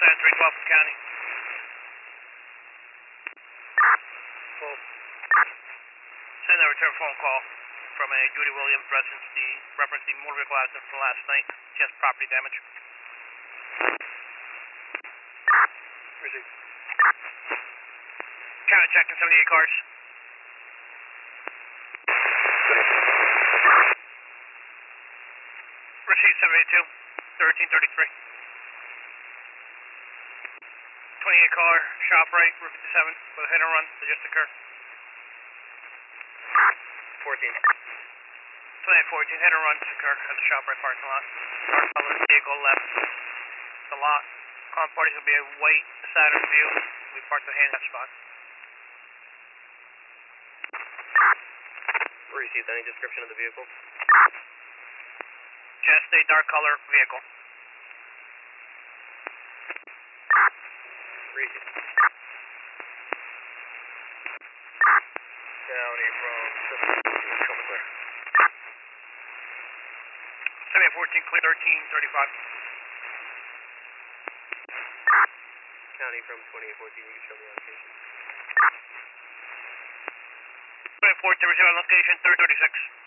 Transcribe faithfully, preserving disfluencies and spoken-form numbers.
seven three twelve from County. Cool. Send a return phone call from a Judy Williams reference the reference the motor vehicle accident from last night. She has property damage. Received. County checking seventy-eight cars. Received seventy-two, thirteen thirty-three. twenty-eight car, shop right, Route fifty-seven, with a hit and run that just occurred. fourteen. twenty-eight fourteen, hit and run just occurred at the shop right parking lot. Dark colored vehicle left the lot. Calling parties will be a white Saturn View. We parked the handicap spot. Received. Any description of the vehicle? Just a dark color vehicle. Received. County from Show me clear. seventy-eight fourteen, clear thirteen thirty-five. County from twenty-eight fourteen, you can show me on location. twenty-eight fourteen, receive on location, thirty thirty-six.